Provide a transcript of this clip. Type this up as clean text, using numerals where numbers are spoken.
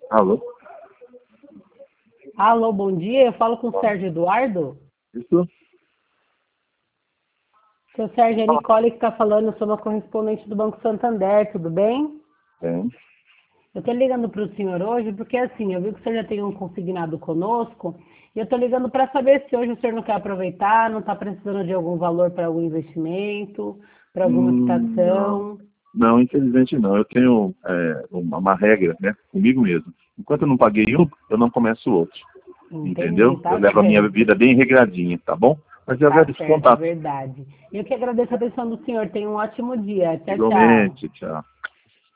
Alô? Alô, bom dia. Eu falo com o Sérgio Eduardo. Isso? Seu Sérgio, é a Nicole que está falando. Eu sou uma correspondente do Banco Santander, tudo bem? Bem. Eu estou ligando para o senhor hoje porque, assim, eu vi que o senhor já tem um consignado conosco e eu estou ligando para saber se hoje o senhor não quer aproveitar, não está precisando de algum valor para algum investimento, para alguma Não. quitação. Não, infelizmente não. Eu tenho uma regra, né? Comigo mesmo. Enquanto eu não paguei um, eu não começo o outro. Entendi, Entendeu? Eu tá levo a minha certo. vida bem regradinha, tá bom? Mas eu Tá agradeço o certo, é contato. verdade. Eu que agradeço a atenção do senhor. Tenha um ótimo dia. Tchau, tchau. Igualmente, tchau.